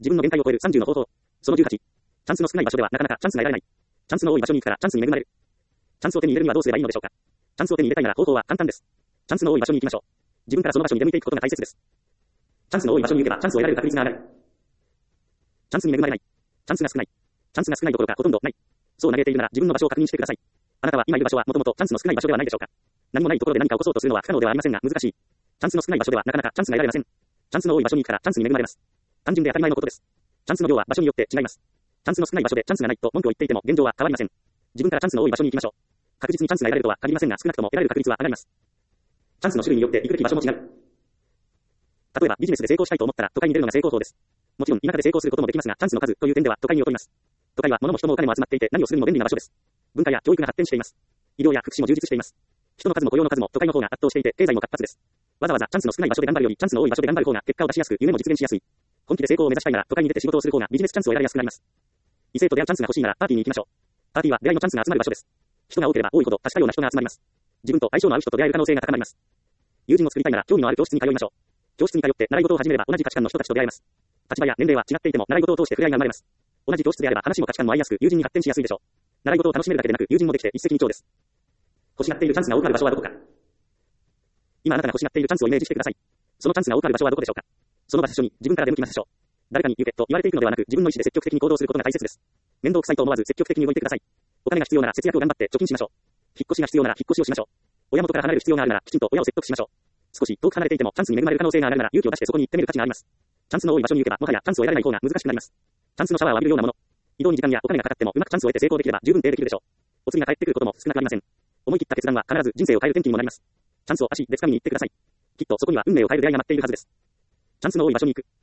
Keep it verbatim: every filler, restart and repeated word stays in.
自分の限界を超えるさんじゅうの方法。そのじゅうはち。チャンスの少ない場所ではなかなかチャンスが得られない。チャンスの多い場所に行くからチャンスに恵まれる。チャンスを手に入れるにはどうすればいいのでしょうか。チャンスを手に入れたいなら方法は簡単です。チャンスの多い場所に行きましょう。自分からその場所に出向いていくことが大切です。チャンスの多い場所に行けばチャンスを得られる確率が上がる。チャンスに恵まれない。チャンスが少ない。チャンスが少ないどころかほとんどない。そう嘆いているなら自分の場所を確認してください。あなたは今いる場所はもともとチャンスの少ない場所ではないでしょうか。何もないところで何か起こそうとするのは不可能ではありませんが難しい。チャンスの少ない場所ではなかなかチャンスが得られません。チャンスの多い場所に行くからチャンスに恵まれます。単純で当たり前のことです。チャンスの量は場所によって違います。チャンスの少ない場所でチャンスがないと文句を言っていても現状は変わりません。自分からチャンスの多い場所に行きましょう。確実にチャンスが得られるとは限りませんが少なくとも得られる確率は上がります。チャンスの種類によって行くべき場所も違う。例えばビジネスで成功したいと思ったら都会に出るのが成功法です。もちろん田舎で成功することもできますがチャンスの数という点では都会に劣ります。都会は物も人もお金も集まっていて何をするにも便利な場所です。文化や教育が発展しています。医療や福祉も充実しています。人の数も雇用の数も都会の方が圧倒していて経済も活発です。わざわざチャンスの少ない場所で頑張るよりチャンスの多い場所で頑張る方が結果を出しやすく夢も実現しやすい。本気で成功を目指したいなら都会に出て仕事をする方がビジネスチャンスを得られやすくなります。異性と出会うチャンスが欲しいならパーティーに行きましょう。パーティーは出会いのチャンスが集まる場所です。人が多ければ多いほど確かような人が集まります。自分と相性の合う人と出会える可能性が高まります。友人を作りたいなら興味のある教室に通いましょう。教室に通って習い事を始めれば同じ価値観の人たちと出会えます。立場や年齢は違っていても習い事を通して触れ合いが生まれます。同じ教室であれば話も価値観も合いやすく友人に発展しやすいでしょう。習い事を楽しめるだけでなく友人もできて一石二鳥です。欲しがっているチャンスが多くある場所はどこか。今あなたが欲しがっているチャンスをイメージしてください。そのチャンスが多くある場所はどこでしょうか。その場所に自分から出向きましょう。誰かに行けと言われていくのではなく自分の意思で積極的に行動することが大切です。面倒くさいと思わず積極的に動いてください。お金が必要なら節約を頑張って貯金しましょう。引っ越しが必要なら引っ越しをしましょう。親元から離れる必要があるならきちんと親を説得しましょう。少し遠く離れていてもチャンスに恵まれる可能性が上がるなら勇気を出してそこに行ってみる価値があります。チャンスの多い場所に行けばもはやチャンスを得られない方が難しくなります。チャンスのシャワーを浴びるようなもの。移動に時間やお金がかかってもうまくチャンスを得て成功できれば十分手できるでしょう。お釣りが返ってくることも少なくありません。思い切った決断は必ず人生を変える転機にもなります。チャンスを足で掴みに行ってください。きっとそこには運命を変える出会いが待っているはずです。チャンスの多い場所に行く。